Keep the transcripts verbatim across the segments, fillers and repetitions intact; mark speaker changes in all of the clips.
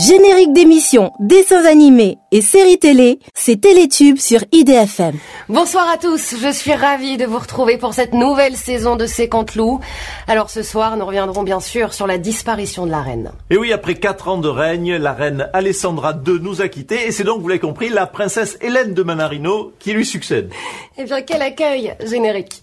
Speaker 1: Générique d'émissions, dessins animés et séries télé, c'est Télétube sur I D F M.
Speaker 2: Bonsoir à tous, je suis ravie de vous retrouver pour cette nouvelle saison de C'est Canteloup. Alors ce soir, nous reviendrons bien sûr sur la disparition de la reine.
Speaker 3: Et oui, après quatre ans de règne, la reine Alessandra deux nous a quittés et c'est donc, vous l'avez compris, la princesse Hélène de Manarino qui lui succède.
Speaker 2: Eh bien, quel accueil générique.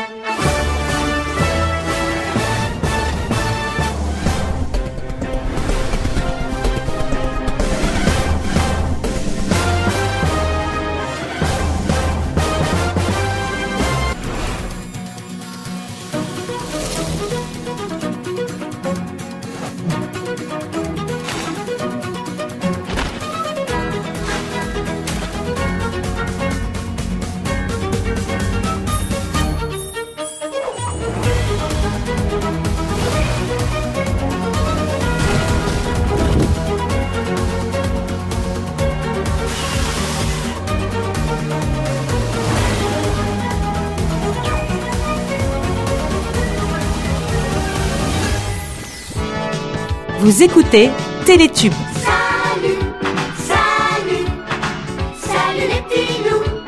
Speaker 1: Vous écoutez Télétube.
Speaker 4: Salut, salut, salut les petits loups.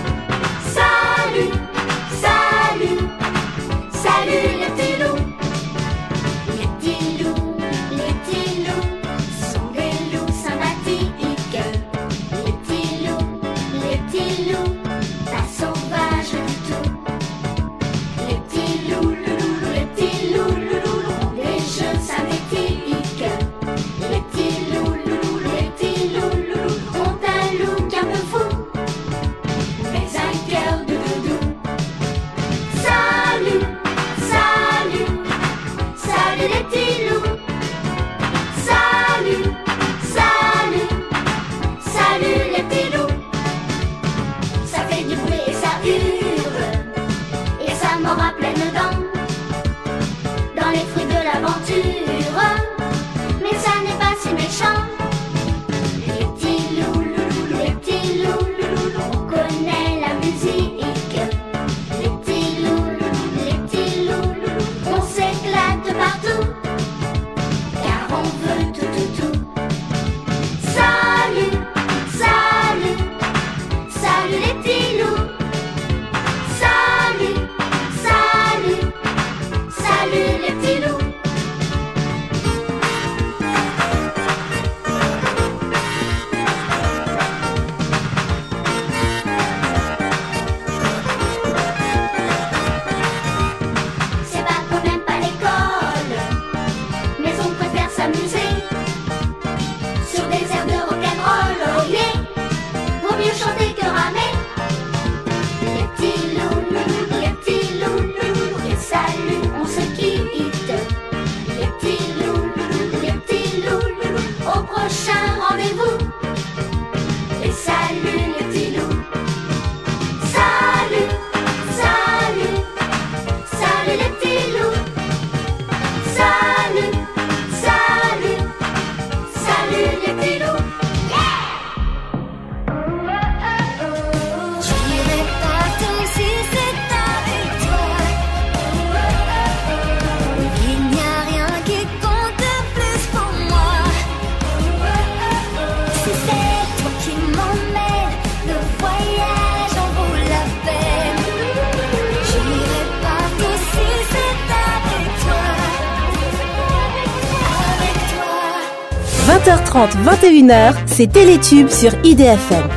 Speaker 4: Salut, salut, salut les petits loups. Les petits loups, les petits loups sont des loups sympathiques. Les petits loups, les petits loups, pas sauvages du tout. Les petits loups, loulou, les petits loups, loulou, ont des jeux sympathiques. Les petits loups, loulou, les petits loups, loulou, ont un look un peu fou, mais un cœur de doudou. Salut, salut, salut les petits loups. Salut, salut, salut les petits loups. Ça fait du bruit et ça hurle, et ça mord à pleines dents dans les fruits de l'aventure. Mais ça n'est pas si méchant. Les petits loups, loulou, les petits loups, loulou, on connaît la musique. Les petits loups, loulou, les petits loups, loulou, on s'éclate partout, car on veut tout, tout, tout. Salut, salut, salut les petits loups. Salut, salut, salut les petits loups. C'est pas qu'on n'aime pas l'école, mais on préfère s'amuser sur des airs de rock'n'roll. Oh yeah, vaut mieux chanter que ramer. Les petits loups, loulou, les petits loups, loulou, et salut, on se quitte. Les petits loups, loulou, les petits loups, loulou, au prochain rendez-vous. Et salut les petits loups. Salut, salut, salut les petits loups. Salut, salut, salut les petits loups. J'irai partout si c'est avec toi. Il n'y a rien qui compte plus pour moi. Si c'est toi qui m'emmènes, le voyage en vaut la peine. J'irai partout si c'est avec toi. Avec toi.
Speaker 1: vingt heures trente, vingt et une heures, c'est Télétube sur I D F M.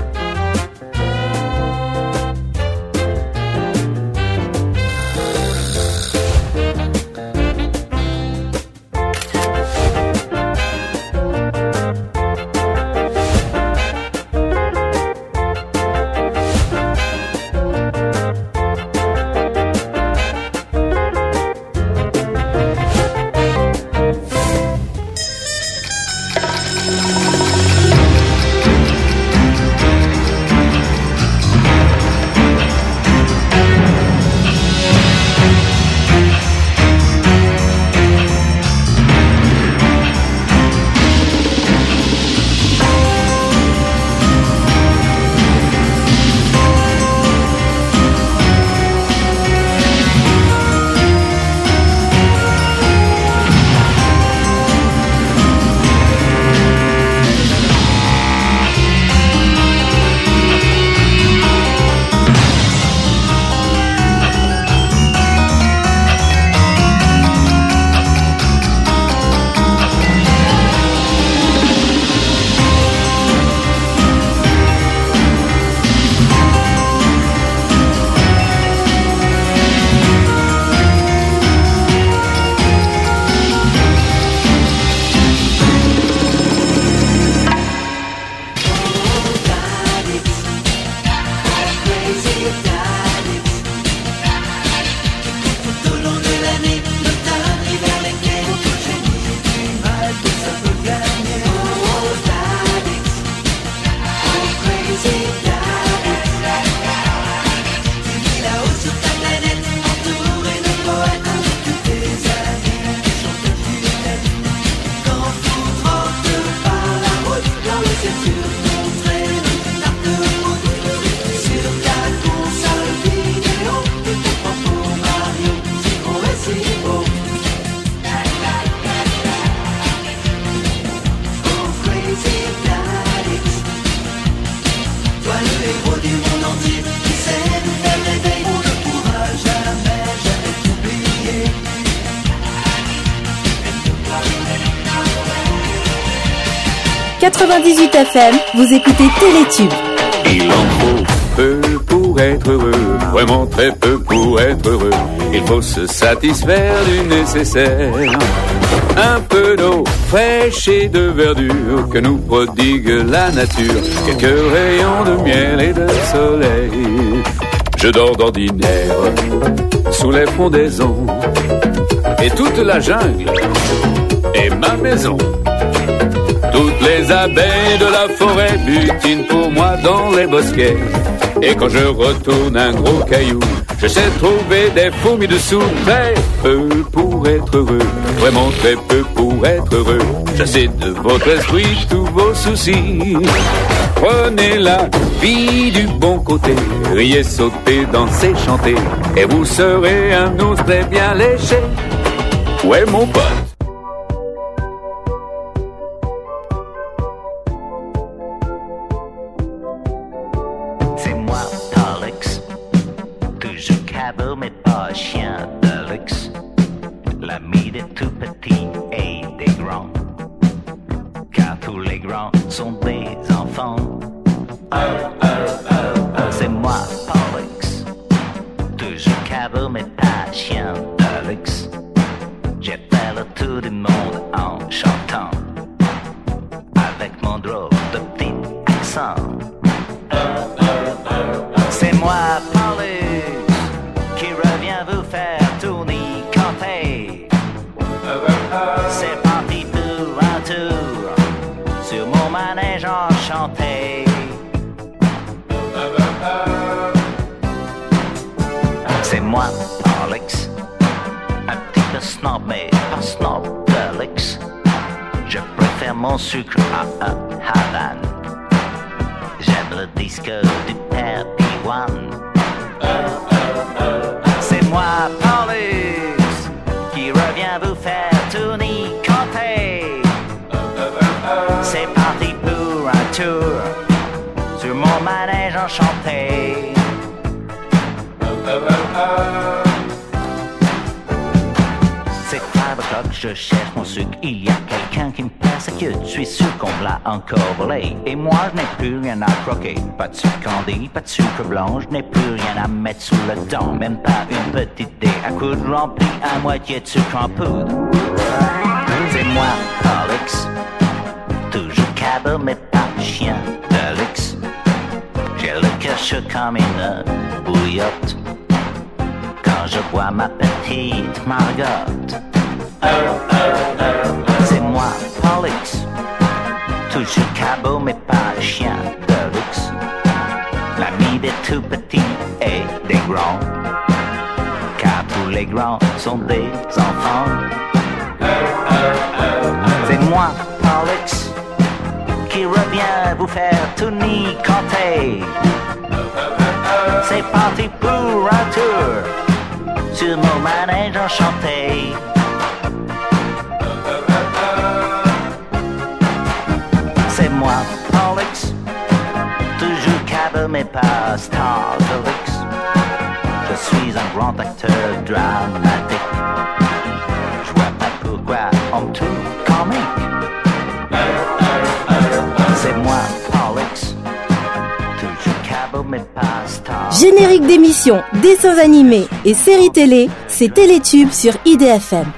Speaker 1: quatre-vingt-dix-huit F M, vous écoutez Télétube.
Speaker 5: Il en faut peu pour être heureux, vraiment très peu pour être heureux. Il faut se satisfaire du nécessaire. Un peu d'eau fraîche et de verdure que nous prodigue la nature. Quelques rayons de miel et de soleil. Je dors d'ordinaire sous les frondaisons. Et toute la jungle est ma maison. Toutes les abeilles de la forêt butinent pour moi dans les bosquets. Et quand je retourne un gros caillou, je sais trouver des fourmis dessous. Très peu pour être heureux, vraiment très peu pour être heureux. Chassez de votre esprit tous vos soucis. Prenez la vie du bon côté, riez, sautez, dansez, chantez, et vous serez un ours très bien léché. Ouais mon pote.
Speaker 6: Mais pas chien de luxe, l'ami des tout petits et des grands, car tous les grands sont des enfants. Oh, oh, oh, oh. C'est moi, Pollux, toujours cabot mais pas chien de luxe. J'ai fait le tour du monde en chantant, avec mon drôle de petit accent. Oh, oh, oh, oh. C'est moi, Pollux, qui revient vous faire tourner canter. C'est parti pour un tour sur mon manège enchanté. C'est moi, Pollux, un petit peu snob mais pas snob de luxe. Je préfère mon sucre à un Havane. J'aime le disque du père P un. C'est moi, Pollux, qui revient vous faire tourner canter. C'est parti pour un tour sur mon manège enchanté. C'est five o'clock, je cherche mon sucre. Il y a quelqu'un qui me persécute. Je suis sûr qu'on me l'a encore volé. Et moi, je n'ai plus rien à croquer. Pas de sucre candé, pas de sucre blanc. Je n'ai plus rien à mettre sous le dent. Même pas une petite dé à coude remplie à moitié de sucre en poudre. C'est moi, Pollux, toujours cabot mais pas chien de luxe. J'ai le cœur chaud comme une bouillotte quand je vois ma petite Margotte. Oh, oh, oh, oh. C'est moi, Pollux, toujours cabot mais pas chien de luxe. L'ami des tout petits et des grands, car tous les grands sont des enfants. Oh, oh, oh, oh. C'est moi, Pollux, qui revient vous faire tourner canter. C'est parti pour un tour sur mon manège enchanté. C'est moi, Pollux, toujours cabot mais pas star de luxe. Je suis un grand acteur dramatique. Je vois pas pourquoi on me trouve comique. C'est moi, Pollux, toujours cabot mais pas star.
Speaker 1: Générique d'émissions, dessins animés et séries télé, c'est Télétube sur I D F M.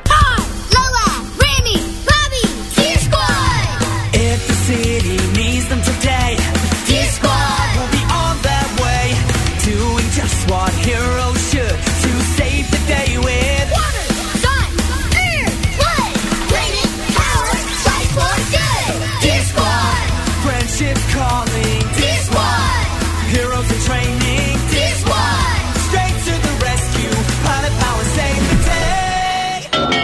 Speaker 4: Training. This one. Straight to the rescue. Pilot power, save the day.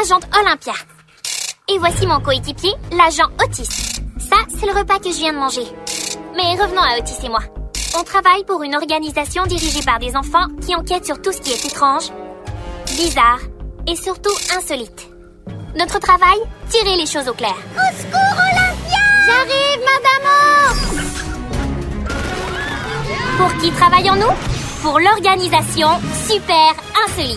Speaker 7: l'agente Olympia. Et voici mon coéquipier, l'agent Otis. Ça, c'est le repas que je viens de manger. Mais revenons à Otis et moi. On travaille pour une organisation dirigée par des enfants qui enquêtent sur tout ce qui est étrange, bizarre et surtout insolite. Notre travail, tirer les choses au clair.
Speaker 4: Au secours, Olympia!
Speaker 7: J'arrive, Madame O! Pour qui travaillons-nous? Pour l'organisation Super Insolite.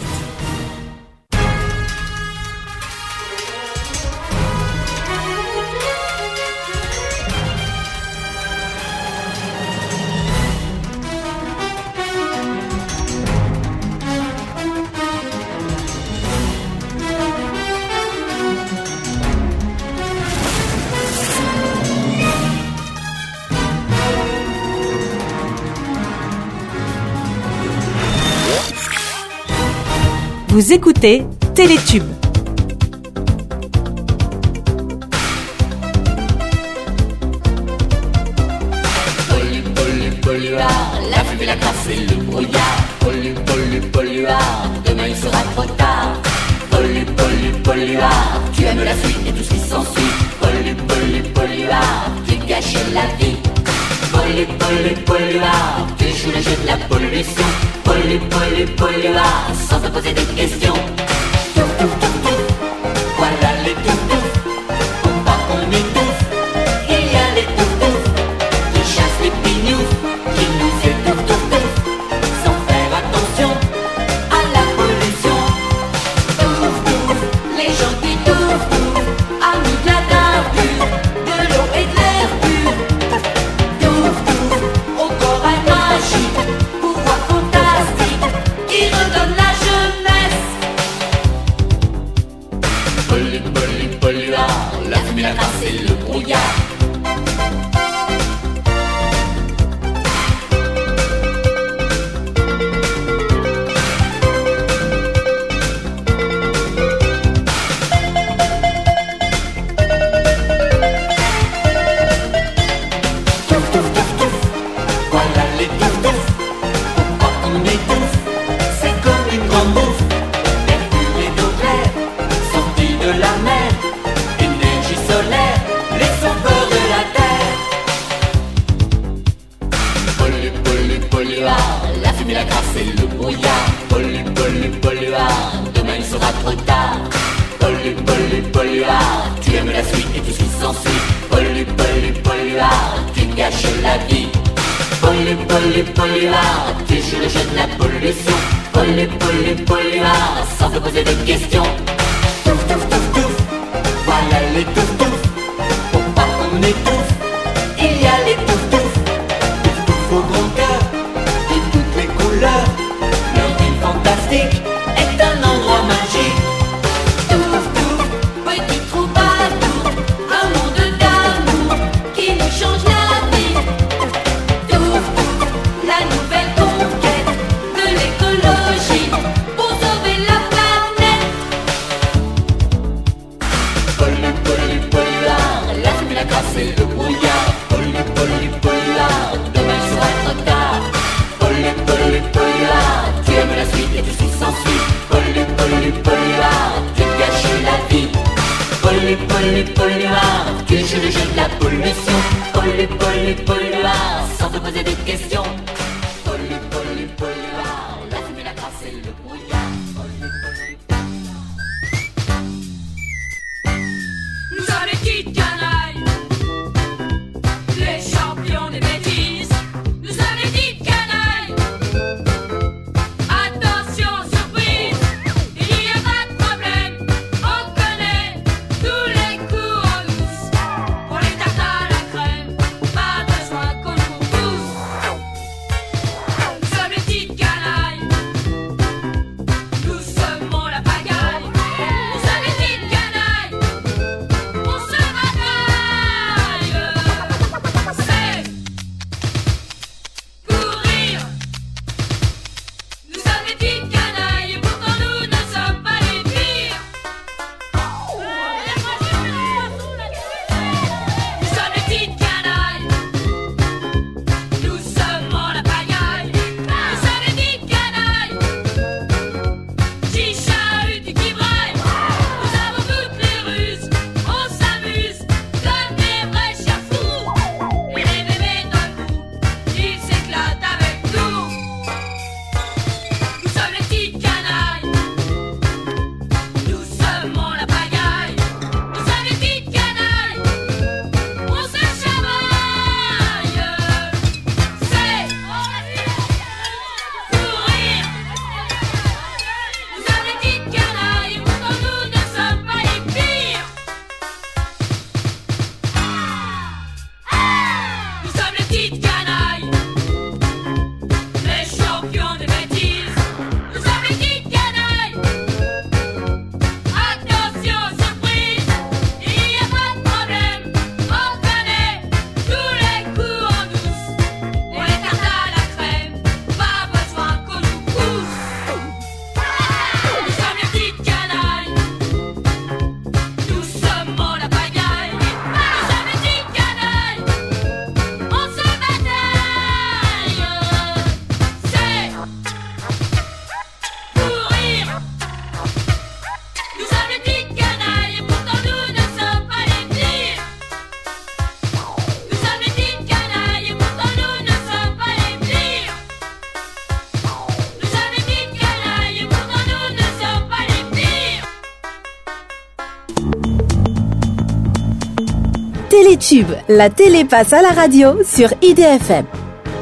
Speaker 1: Vous écoutez Télétube.
Speaker 8: Pollu, pollu, polluard, la fumée, la crasse et le brouillard. Pollu, pollu, polluard, demain il sera trop tard. Pollu, pollu, polluard, tu aimes la suite et tout ce qui s'ensuit. Pollu, pollu, polluard, tu gâches la vie. Pollu, pollu, polluard, tu joues le jeu de la pollution. Pollu, pollu, polluard, sans te poser de questions. Touf, touf, touf, touf, voilà les touf, touf. Pour pas qu'on étouffe, il y a les touf, touf qui chassent les pignoufs, qui nous étouffent, touf, touf, sans faire attention à la pollution. Touf, touf, les gens qui touffent, touf, amis de la dalle pure, de l'eau et de l'air pur. Touf, touf, au corps à magique, pouvoir fantastique qui redonne la jeunesse. Pollu, pollu, polluard, la fumée, la crasse et le brouillard. Touf, touf, touf, touf, voilà les touf, touf. Pour pas qu'on étouffe, c'est comme une grande bouffe. Mercure et d'eau claire, sortie de la mer. Énergie solaire, les sauveurs de la terre. Pollu, pollu, polluard, la fumée, la crasse et le brouillard. Pollu, pollu, polluard, demain il sera trop tard. Pollu, pollu, polluard, tu aimes la suite et tout ce qui s'ensuit. Pollu, pollu, polluard, tu gâches la vie. Pollu, pollu, polluard, tu joues le jeu de la pollution. Pollu, pollu, polluard, sans te poser de questions. Touf, touf, touf, touf, voilà les touf, touf. Pour pas qu'on étouffe, il y a les touf, touf. Touf, touf au grand cœur, de toutes les couleurs. Leur ville fantastique est un endroit magique. Touf, touf, petit troubadour, un monde d'amour qui nous change la vie. Touf, touf, la nouvelle conquête de l'écologie pour sauver la planète. Pollu, pollu, polluard, la fumée, la crasse et le brouillard. Pollu, pollu, polluard, demain il sera trop tard. Pollu, pollu, polluard, tu aimes la suite et tout ce qui s'ensuit. Pollu, pollu, polluard, tu gâches la vie. Pollu, pollu, polluard, tu joues le jeu de la pollution. Pollu, pollu, polluard, sans te poser de questions. Pollu, pollu, polluard, la fumée, la crasse et le brouillard. Pollu, pollu,
Speaker 9: Nous sommes les petites canailles, les champions des bêtises. Nous sommes les petites canailles. Attention, surprise, il n'y a pas de problème. On connaît tous les coups en douce. Pour les tartes à la crème, pas besoin qu'on nous pousse. Nous sommes les petites canailles.
Speaker 1: Télétube, la télé passe à la radio sur I D F M.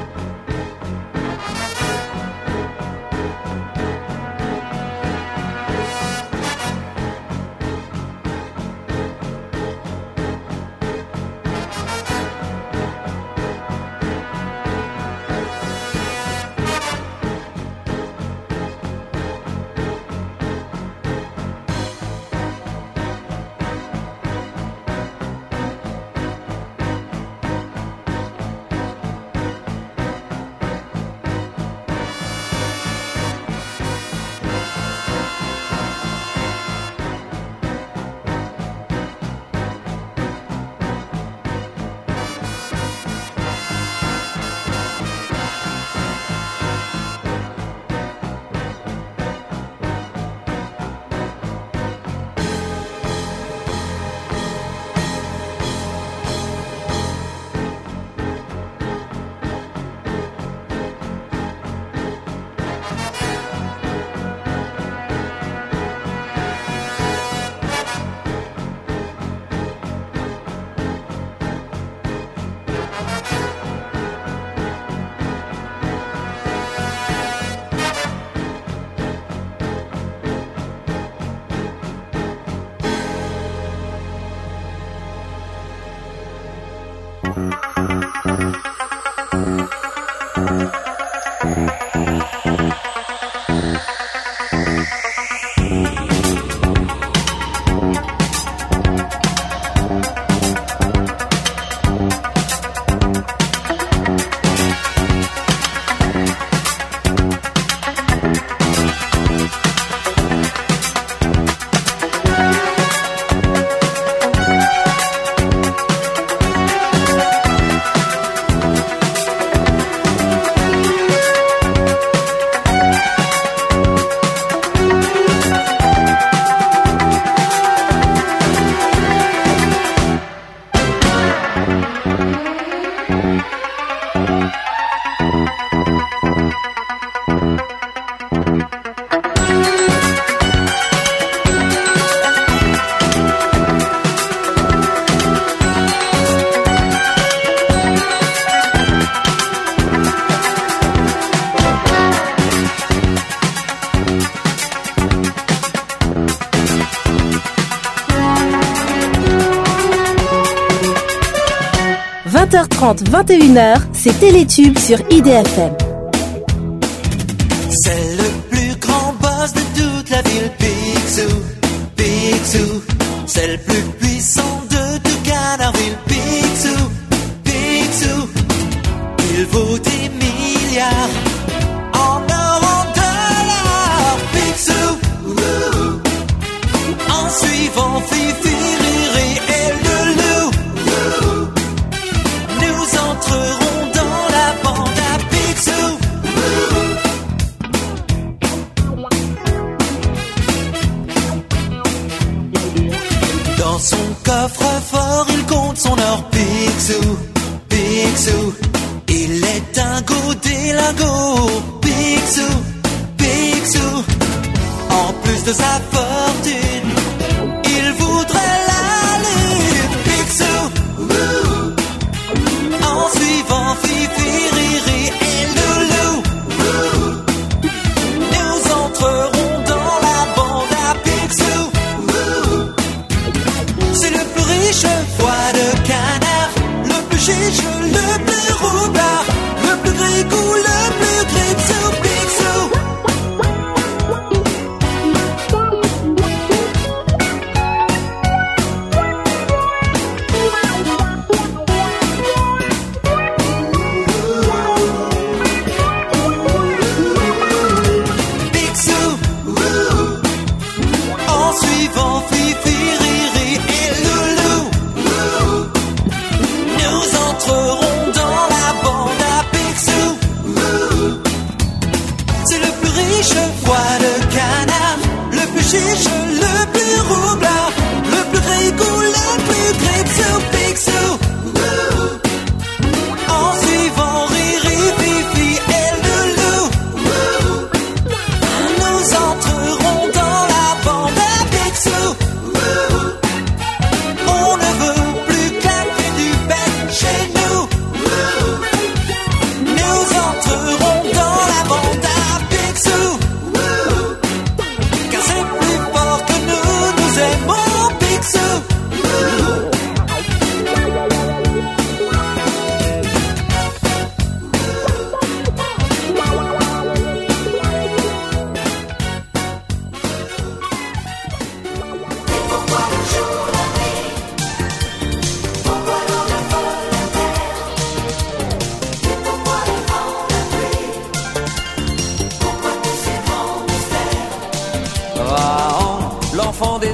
Speaker 1: vingt heures trente, vingt et une heures, c'est Télétube sur I D F M.
Speaker 10: C'est le plus grand boss de toute la ville, Picsou, Picsou. C'est le plus puissant de tout Canardville, Picsou, Picsou. Il vaut des milliards en or, en dollars, Picsou. Ouh. En suivant Fifi, Riri et Loulou, ouh, nous entrerons dans la bande à Picsou. Dans son coffre-fort, il compte son or, Picsou, Picsou. Il est un go délingo, Picsou, Picsou. En plus de sa fortune, il voudrait la lune, Picsou. Ouh. En suivant Fifi, Riri et Loulou, ouh, nous entrerons dans la bande à Picsou. Ouh. C'est le plus riche foie de canard, le plus chiche, le plus roubard, le plus grigou, le plus gripsou, Picsou.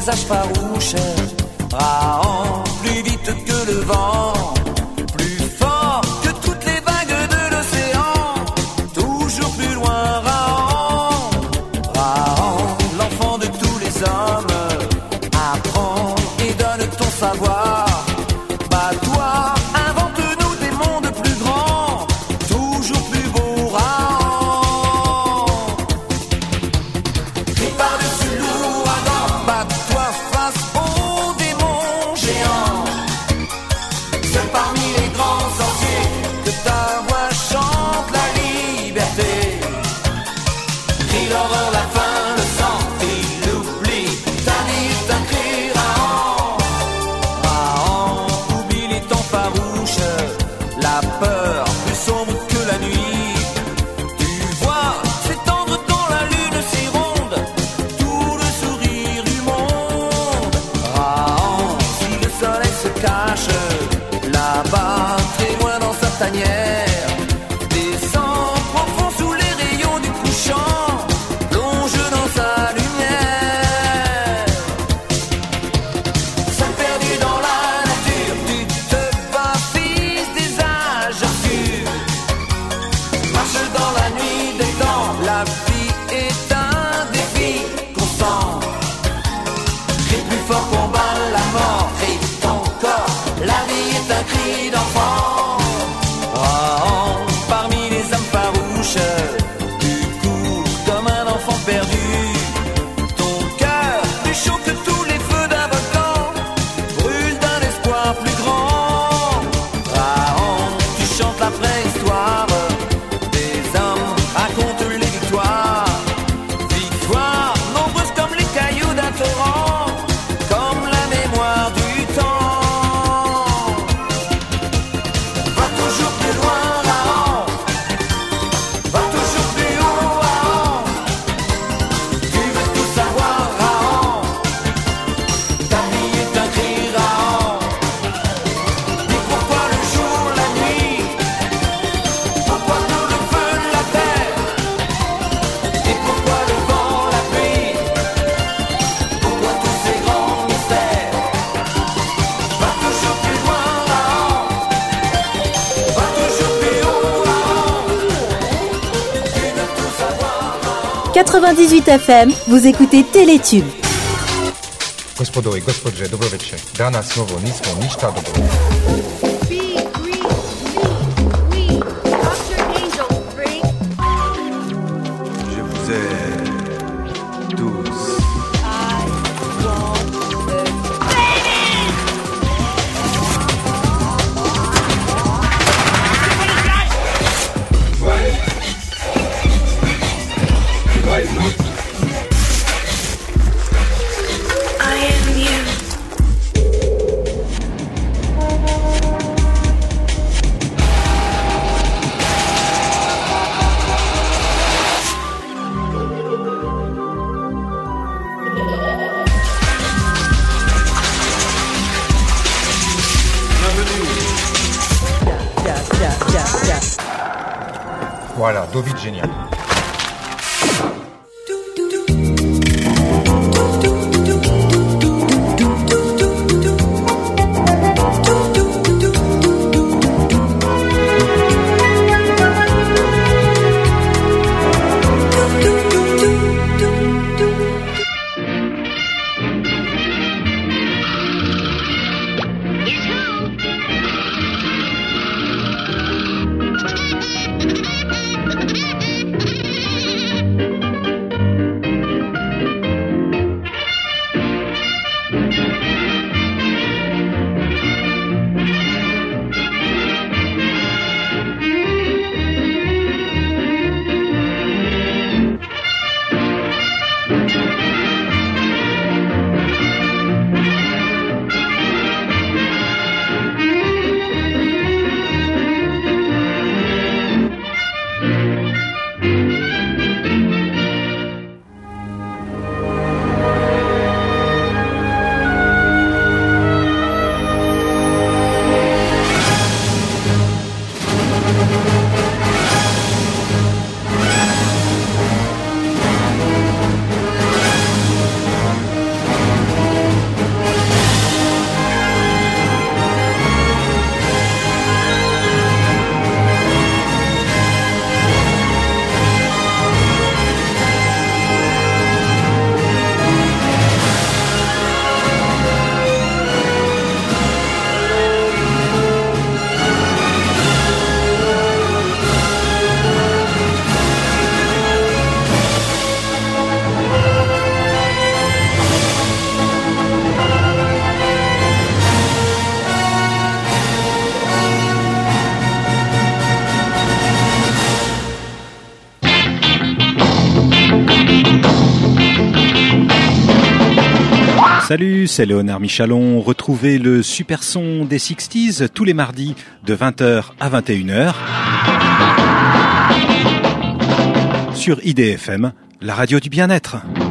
Speaker 10: visage farouche, Rahan, plus vite que le vent, plus fort que toutes les vagues de l'océan, toujours plus loin Rahan, Rahan, l'enfant de tous les hommes, apprends et donne ton savoir, bats-toi, invente-nous des mondes plus grands, toujours plus beaux Rahan, et par-dessus l'ouragan, bats-toi face aux démons géants, seul parmi les grands sorciers, que ta voix chante la liberté, crie l'horreur, la faim, le sang, et l'oubli, ta vie est un cri Rahan, Rahan, oublie les temps farouches, la peur plus sombre que la nuit, tu vois s'étendre dans la lune si ronde, tout le sourire du monde, Rahan, si le soleil se cache, là-bas, très loin dans sa tanière, descend profond sous les rayons du couchant, plonge dans sa lumière, seul perdu dans la nature, tu te bats, fils des âges obscurs, marche dans la nuit des temps, la vie est un défi constant, crie plus fort, combat la mort, crie ton corps, la vie est un cri d'enfant, Rahan, parmi les âmes farouches, tu cours comme un enfant perdu, ton cœur plus chaud que tous les feux d'un volcan, brûle d'un espoir plus grand, Rahan, tu chantes la préhistoire, des hommes racontent les victoires, victoires nombreuses comme les cailloux d'un torrent, comme la mémoire du temps, va toujours plus loin Rahan, va toujours plus haut Rahan, tu veux tout savoir Rahan, ta vie est un cri Rahan, dis pourquoi le jour, la nuit, pourquoi tout le feu, la terre, et pourquoi le vent, la pluie, pourquoi tous ces grands mystères, va toujours plus loin Rahan, va toujours plus haut Rahan, tu veux tout savoir Rahan.
Speaker 1: quatre-vingt-dix-huit F M, vous écoutez Télétube.
Speaker 11: Gospodo i gospođe, dobro večer. Danas novo nismo ništa dobro.
Speaker 12: Je vous aime tous.
Speaker 4: I am you.
Speaker 11: Voilà, do widzenia.
Speaker 13: Salut, c'est Léonard Michalon. Retrouvez le super son des sixties tous les mardis de vingt heures à vingt et une heures sur I D F M, la radio du bien-être.